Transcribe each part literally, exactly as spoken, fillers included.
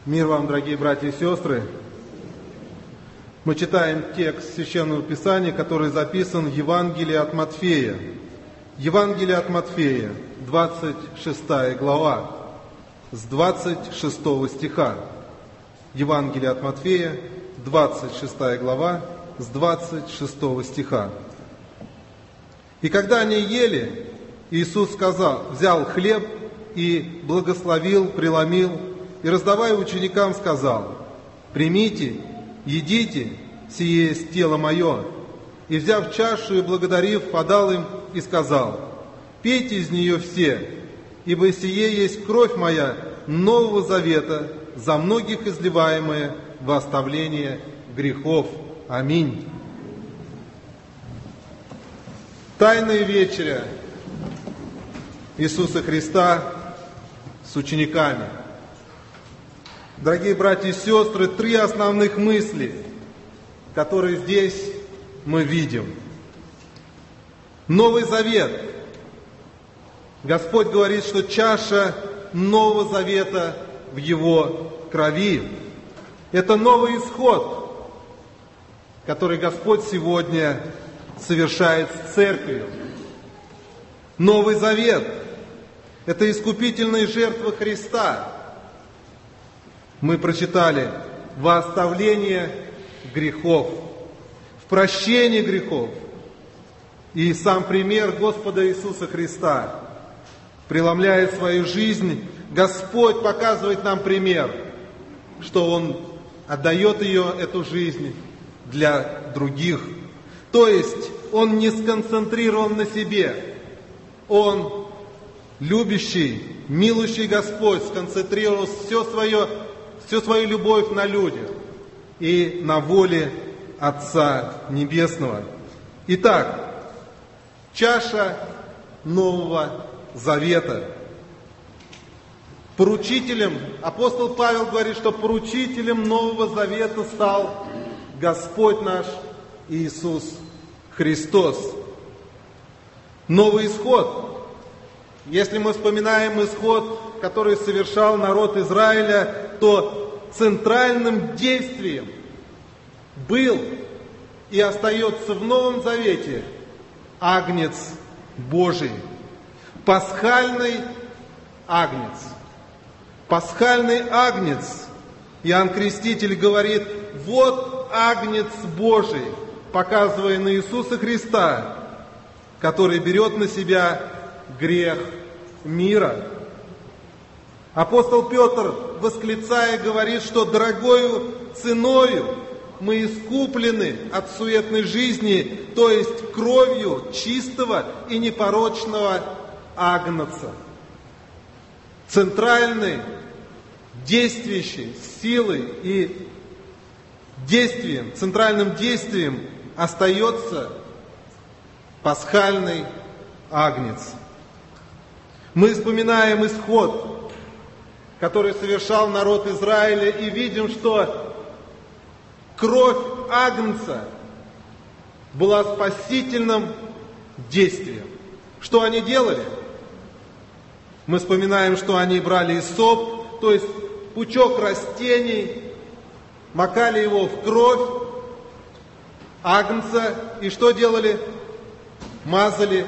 Мир вам, дорогие братья и сестры! Мы читаем текст Священного Писания, который записан в Евангелии от Матфея. Евангелие от Матфея, двадцать шестая глава, с двадцать шестого стиха. Евангелие от Матфея, двадцать шестая глава, с двадцать шестого стиха. «И когда они ели, Иисус сказал, взял хлеб и благословил, преломил, и, раздавая ученикам, сказал: примите, едите, сие есть тело мое. И, взяв чашу и благодарив, подал им и сказал: пейте из нее все, ибо сие есть кровь моя Нового Завета, за многих изливаемая во оставление грехов. Аминь». Тайная вечеря Иисуса Христа с учениками. Дорогие братья и сестры, три основных мысли, которые здесь мы видим. Новый Завет. Господь говорит, что чаша Нового Завета в Его крови. Это новый исход, который Господь сегодня совершает с Церковью. Новый Завет – это искупительная жертва Христа. Мы прочитали во оставление грехов, в прощение грехов. И сам пример Господа Иисуса Христа, преломляя свою жизнь, Господь показывает нам пример, что Он отдает ее, эту жизнь, для других. То есть Он не сконцентрирован на себе. Он, любящий, милующий Господь, сконцентрировал все свое, всю свою любовь на людях и на воле Отца Небесного. Итак, чаша Нового Завета. Поручителем, апостол Павел говорит, что поручителем Нового Завета стал Господь наш Иисус Христос. Новый исход. Если мы вспоминаем исход, который совершал народ Израиля, то центральным действием был и остается в Новом Завете Агнец Божий. Пасхальный Агнец. Пасхальный Агнец. Иоанн Креститель говорит: вот Агнец Божий, показывая на Иисуса Христа, который берет на себя грех мира. Апостол Петр, восклицая, говорит, что дорогою ценою мы искуплены от суетной жизни, то есть кровью чистого и непорочного Агнца. Центральной, действующей силой и действием, центральным действием остается пасхальный Агнец. Мы вспоминаем исход, который совершал народ Израиля, и видим, что кровь Агнца была спасительным действием. Что они делали? Мы вспоминаем, что они брали исоп, то есть пучок растений, макали его в кровь Агнца, и что делали? Мазали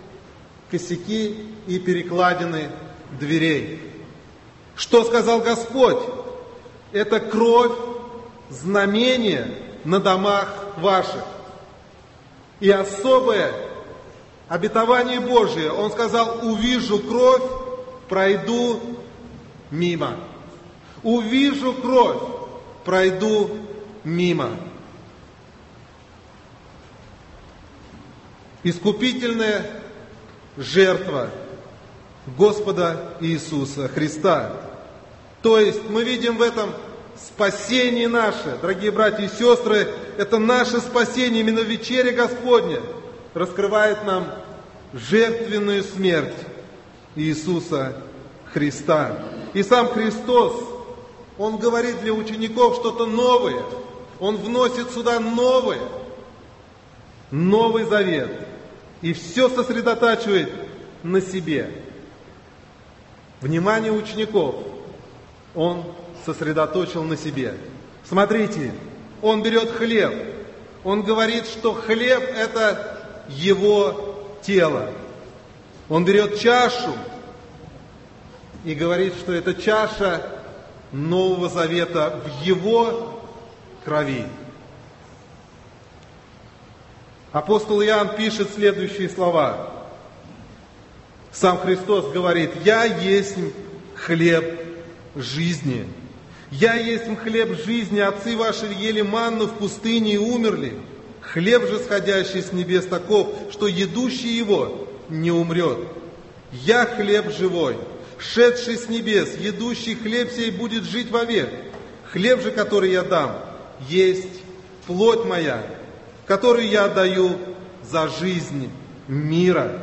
косяки и перекладины дверей. Что сказал Господь? Это кровь, знамение на домах ваших. И особое обетование Божие. Он сказал: увижу кровь, пройду мимо. Увижу кровь, пройду мимо. Искупительная жертва Господа Иисуса Христа. То есть мы видим в этом спасение наше, дорогие братья и сестры, это наше спасение, именно вечеря Господня раскрывает нам жертвенную смерть Иисуса Христа. И сам Христос, Он говорит для учеников что-то новое, Он вносит сюда новое, Новый Завет, и все сосредотачивает на себе. Внимание учеников Он сосредоточил на себе. Смотрите, Он берет хлеб. Он говорит, что хлеб – это Его тело. Он берет чашу и говорит, что это чаша Нового Завета в Его крови. Апостол Иоанн пишет следующие слова. Сам Христос говорит: «Я есть хлеб жизни. Я есть хлеб жизни. Отцы ваши ели манну в пустыне и умерли. Хлеб же, сходящий с небес, таков, что едущий его не умрет. Я хлеб живой, шедший с небес, едущий хлеб сей будет жить вовек. Хлеб же, который я дам, есть плоть моя, которую я отдаю за жизнь мира».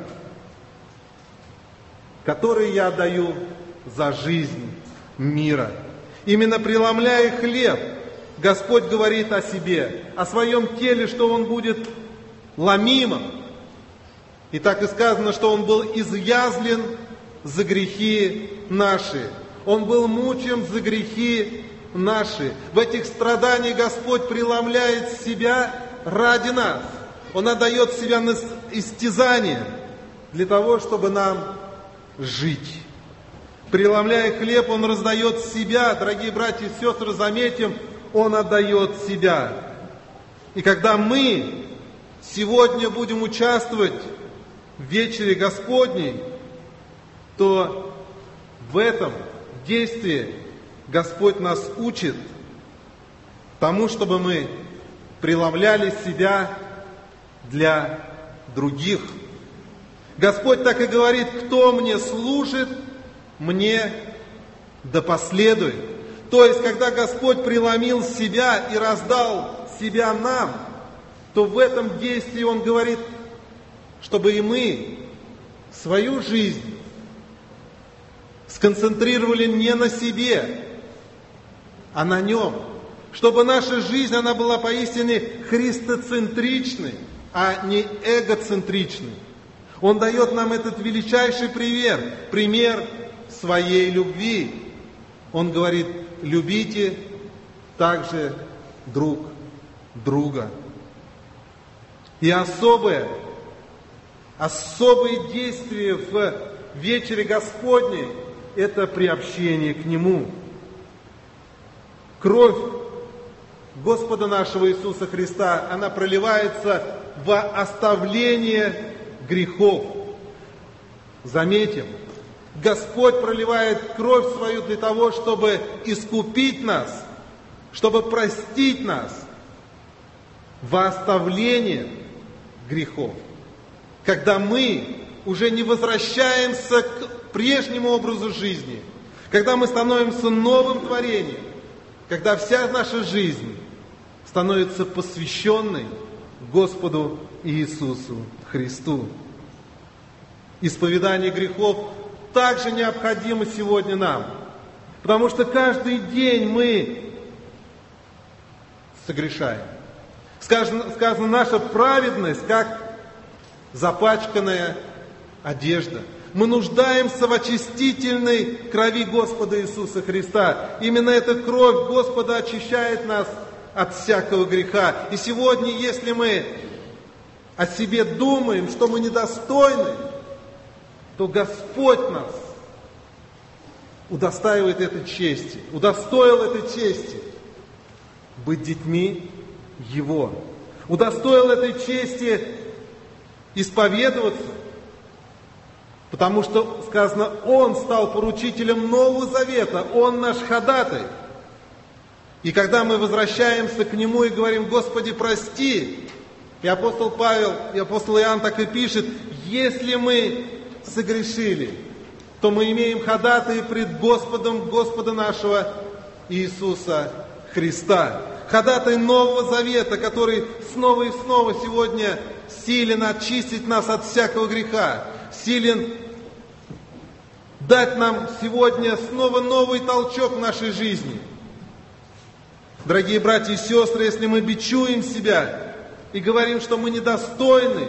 Который я отдаю за жизнь мира. Именно преломляя хлеб, Господь говорит о себе, о своем теле, что Он будет ломимым. И так и сказано, что Он был изъязлен за грехи наши. Он был мучим за грехи наши. В этих страданиях Господь преломляет себя ради нас. Он отдает себя на истязание для того, чтобы нам жить. Преломляя хлеб, Он раздает себя. Дорогие братья и сестры, заметим, Он отдает себя. И когда мы сегодня будем участвовать в вечере Господней, то в этом действии Господь нас учит тому, чтобы мы преломляли себя для других. Господь так и говорит: кто мне служит, мне да последует. То есть, когда Господь преломил себя и раздал себя нам, то в этом действии Он говорит, чтобы и мы свою жизнь сконцентрировали не на себе, а на Нем. Чтобы наша жизнь, она была поистине христоцентричной, а не эгоцентричной. Он дает нам этот величайший пример, пример своей любви. Он говорит: любите также друг друга. И особое, особые действия в вечере Господней – это приобщение к Нему. Кровь Господа нашего Иисуса Христа, она проливается во оставление грехов. Заметим, Господь проливает кровь свою для того, чтобы искупить нас, чтобы простить нас во оставление грехов. Когда мы уже не возвращаемся к прежнему образу жизни, когда мы становимся новым творением, когда вся наша жизнь становится посвященной Господу Иисусу Христу. Исповедание грехов также необходимо сегодня нам, потому что каждый день мы согрешаем. Сказано, сказано, наша праведность, как запачканная одежда. Мы нуждаемся в очистительной крови Господа Иисуса Христа. Именно эта кровь Господа очищает нас от всякого греха. И сегодня, если мы о себе думаем, что мы недостойны, то Господь нас удостаивает этой чести, удостоил этой чести быть детьми Его. Удостоил этой чести исповедоваться, потому что сказано, Он стал поручителем Нового Завета, Он наш ходатай. И когда мы возвращаемся к Нему и говорим: Господи, прости, и апостол Павел, и апостол Иоанн так и пишет: если мы согрешили, то мы имеем ходатая пред Господом Господа нашего Иисуса Христа. Ходатай Нового Завета, который снова и снова сегодня силен очистить нас от всякого греха, силен дать нам сегодня снова новый толчок в нашей жизни. Дорогие братья и сестры, если мы бичуем себя и говорим, что мы недостойны,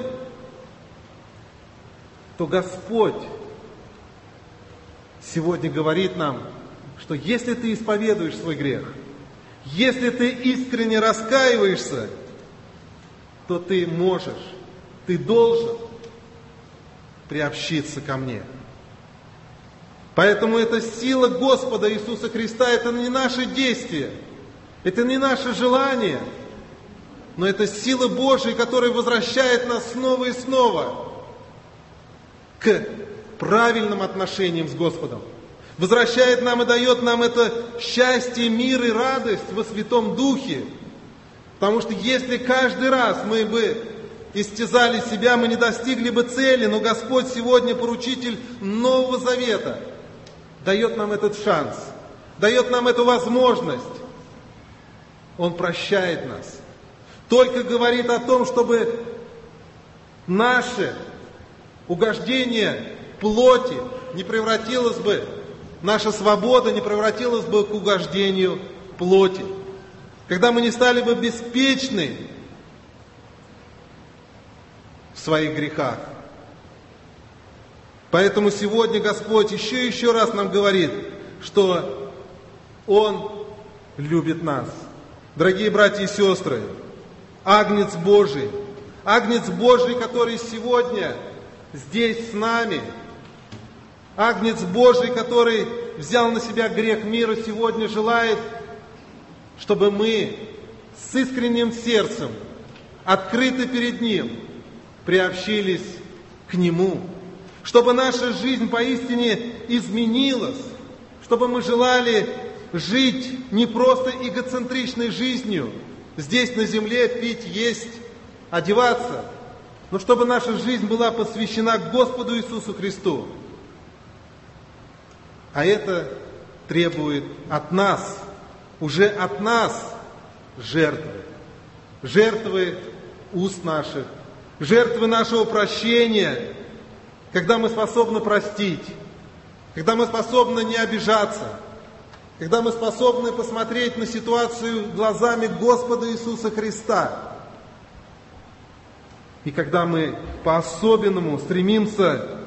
то Господь сегодня говорит нам: что если ты исповедуешь свой грех, если ты искренне раскаиваешься, то ты можешь, ты должен приобщиться ко мне. Поэтому это сила Господа Иисуса Христа, это не наши действия, это не наше желание, но это сила Божия, которая возвращает нас снова и снова к правильным отношениям с Господом. Возвращает нам и дает нам это счастье, мир и радость во Святом Духе. Потому что если каждый раз мы бы истязали себя, мы не достигли бы цели, но Господь сегодня поручитель Нового Завета дает нам этот шанс, дает нам эту возможность. Он прощает нас. Только говорит о том, чтобы наше угождение плоти не превратилось бы, наша свобода не превратилась бы к угождению плоти. Когда мы не стали бы беспечны в своих грехах. Поэтому сегодня Господь еще и еще раз нам говорит, что Он любит нас. Дорогие братья и сестры, Агнец Божий, Агнец Божий, который сегодня здесь с нами, Агнец Божий, который взял на себя грех мира, сегодня желает, чтобы мы с искренним сердцем, открыты перед Ним, приобщились к Нему. Чтобы наша жизнь поистине изменилась, чтобы мы желали жить не просто эгоцентричной жизнью, здесь на земле пить, есть, одеваться, но чтобы наша жизнь была посвящена Господу Иисусу Христу. А это требует от нас, уже от нас жертвы. Жертвы уст наших, жертвы нашего прощения, когда мы способны простить, когда мы способны не обижаться, когда мы способны посмотреть на ситуацию глазами Господа Иисуса Христа. И когда мы по-особенному стремимся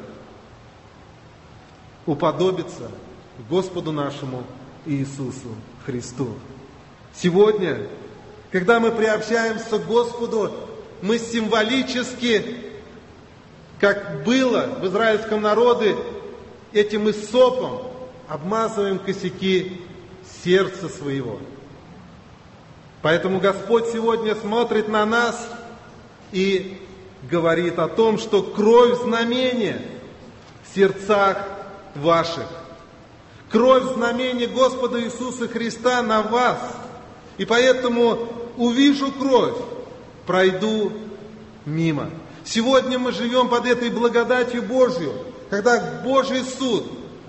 уподобиться Господу нашему Иисусу Христу. Сегодня, когда мы приобщаемся к Господу, мы символически, как было в израильском народе, этим иссопом обмазываем косяки сердца своего. Поэтому Господь сегодня смотрит на нас и говорит о том, что кровь знамения в сердцах ваших. Кровь знамения Господа Иисуса Христа на вас. И поэтому увижу кровь, пройду мимо. Сегодня мы живем под этой благодатью Божью, когда Божий суд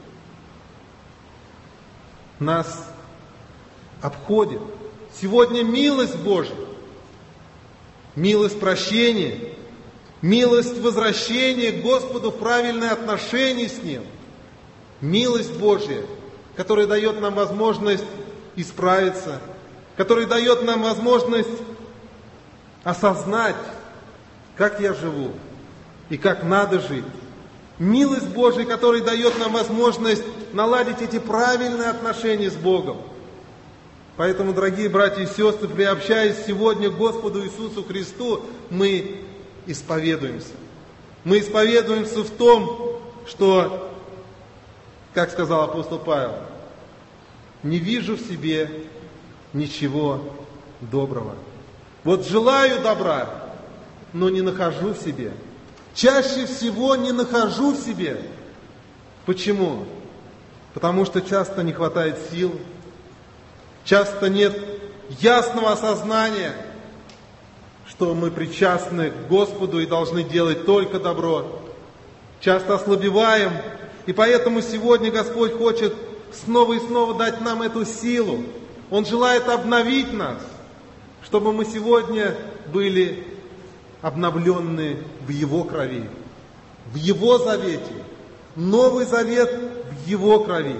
нас обходит. Сегодня милость Божья, милость прощения, милость возвращения к Господу в правильное отношение с Ним, милость Божья, которая дает нам возможность исправиться, которая дает нам возможность осознать, как я живу и как надо жить. Милость Божья, которая дает нам возможность наладить эти правильные отношения с Богом. Поэтому, дорогие братья и сестры, приобщаясь сегодня к Господу Иисусу Христу, мы исповедуемся. Мы исповедуемся в том, что, как сказал апостол Павел, не вижу в себе ничего доброго. Вот желаю добра, но не нахожу в себе. Чаще всего не нахожу в себе. Почему? Потому что часто не хватает сил, часто нет ясного осознания, что мы причастны к Господу и должны делать только добро. Часто ослабеваем, и поэтому сегодня Господь хочет снова и снова дать нам эту силу. Он желает обновить нас, чтобы мы сегодня были обновлены в Его крови, в Его завете. Новый завет в Его крови.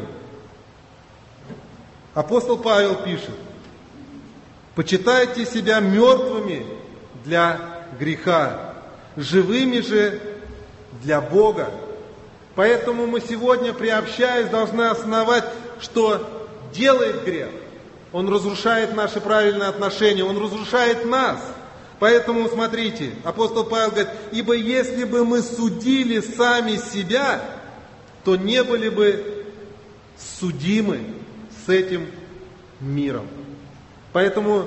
Апостол Павел пишет: «Почитайте себя мертвыми для греха, живыми же для Бога». Поэтому мы сегодня, приобщаясь, должны осознавать, что делает грех. Он разрушает наши правильные отношения, он разрушает нас. Поэтому, смотрите, апостол Павел говорит, ибо если бы мы судили сами себя, то не были бы судимы с этим миром. Поэтому,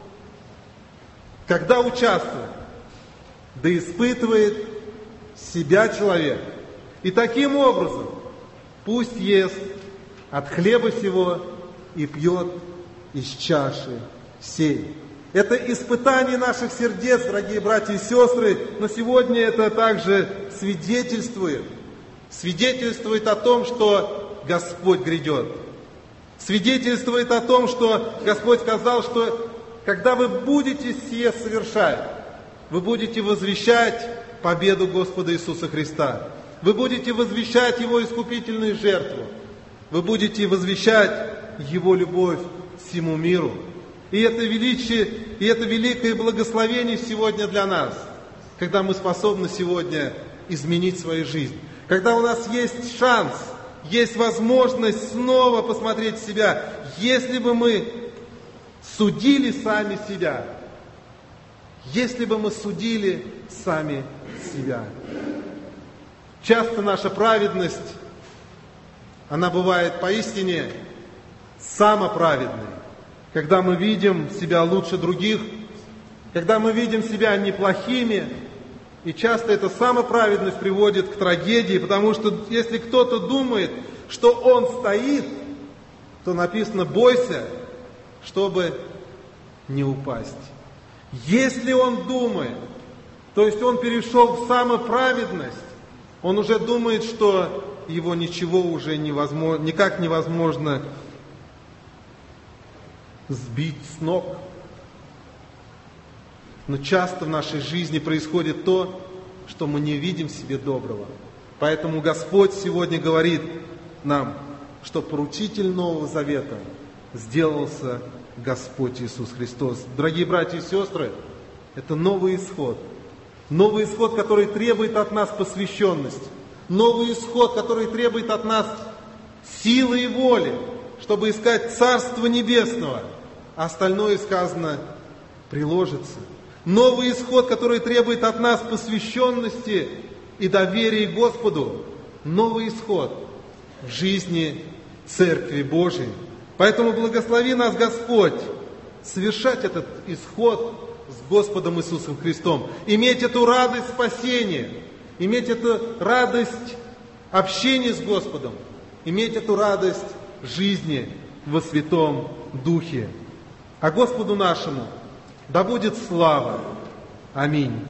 когда участвует, да испытывает себя человек. И таким образом пусть ест от хлеба сего и пьет из чаши сей. Это испытание наших сердец, дорогие братья и сестры, но сегодня это также свидетельствует, свидетельствует о том, что Господь грядет. Свидетельствует о том, что Господь сказал, что когда вы будете сие совершать, вы будете возвещать победу Господа Иисуса Христа. Вы будете возвещать Его искупительную жертву. Вы будете возвещать Его любовь всему миру. И это величие, и это великое благословение сегодня для нас, когда мы способны сегодня изменить свою жизнь. Когда у нас есть шанс, есть возможность снова посмотреть себя. Если бы мы судили сами себя, если бы мы судили сами себя. Часто наша праведность, она бывает поистине самоправедной. Когда мы видим себя лучше других, когда мы видим себя неплохими, и часто эта самоправедность приводит к трагедии, потому что если кто-то думает, что он стоит, то написано «бойся, чтобы не упасть». Если он думает, то есть он перешел в самоправедность, он уже думает, что его ничего уже невозможно, никак невозможно сбить с ног. Но часто в нашей жизни происходит то, что мы не видим в себе доброго. Поэтому Господь сегодня говорит нам, что поручитель Нового Завета сделался Господь Иисус Христос. Дорогие братья и сестры, это новый исход. Новый исход, который требует от нас посвященности. Новый исход, который требует от нас силы и воли, чтобы искать Царство Небесного. А остальное, сказано, приложится. Новый исход, который требует от нас посвященности и доверия Господу. Новый исход в жизни Церкви Божией. Поэтому благослови нас, Господь, совершать этот исход с Господом Иисусом Христом. Иметь эту радость спасения, иметь эту радость общения с Господом, иметь эту радость жизни во Святом Духе. А Господу нашему да будет слава. Аминь.